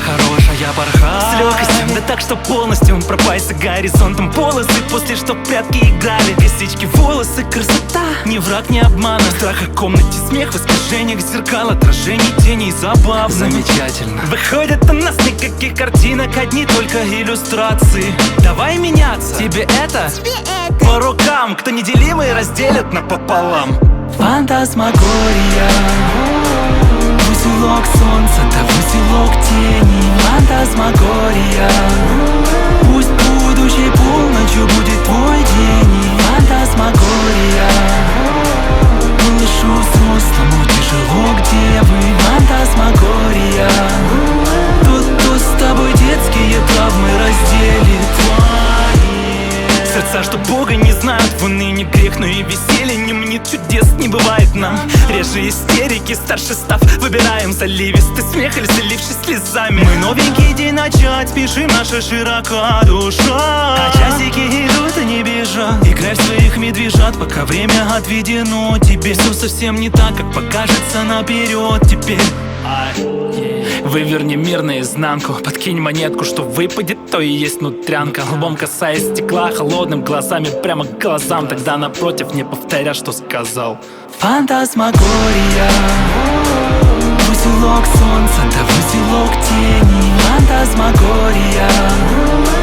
хорошая порха. С легкостью, да так, что полностью пропасть за горизонтом полосы. После что в прятки играли, косички, волосы, красота. Ни враг, ни обман, страх о комнате, смех в искажениях зеркал, отражений, теней, забав. Замечательно. Выходит у нас никаких картинок, одни только иллюстрации. Давай меняться, тебе это? По рукам, кто неделимый разделят напополам. Фантасмагория, узелок солнца, да узелок тени. Фантасмагория, пусть будущей полночью будет твой день. Фантасмагория, малышу взрослому тяжело, где вы? Фантасмагория, тот, кто с тобой детские травмы разделит твои. Сердца, что Бога не знают, в унынии грех, но и веселье не мнит, чудес не бывает нам. Реже истерики, старше став, выбираем заливистый смех или залившись слезами. Мы новенький день начать, спешим, наша широка душа. А часики идут и не бежат, играй в своих медвежат, пока время отведено тебе. Все совсем не так, как покажется наперед теперь. Выверни мир наизнанку, подкинь монетку, что выпадет, то и есть нутрянка. Лбом касаясь стекла, холодным глазами прямо к глазам. Тогда напротив не повторя, что сказал. Фантасмагория, узелок солнца, да узелок тени. Фантасмагория,